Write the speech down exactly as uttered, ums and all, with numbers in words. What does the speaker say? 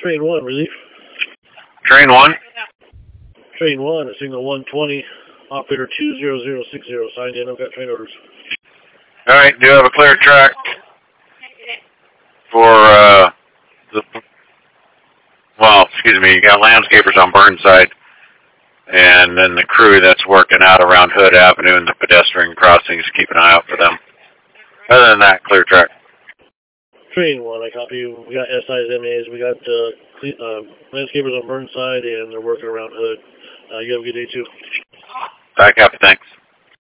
Train one, relief. Train one. Train one, at signal one twenty, operator two zero zero six zero, signed in. I've got train orders. All right, do have a clear track for, uh, the, well, excuse me, you got landscapers on Burnside, and then the crew that's working out around Hood Avenue and the pedestrian crossings. Keep an eye out for them. Other than that, clear track. Train one, I copy you. We got S Is, M As, we got uh, clean, uh, landscapers on Burnside, and they're working around Hood. Uh, you have a good day, too. I copy, thanks.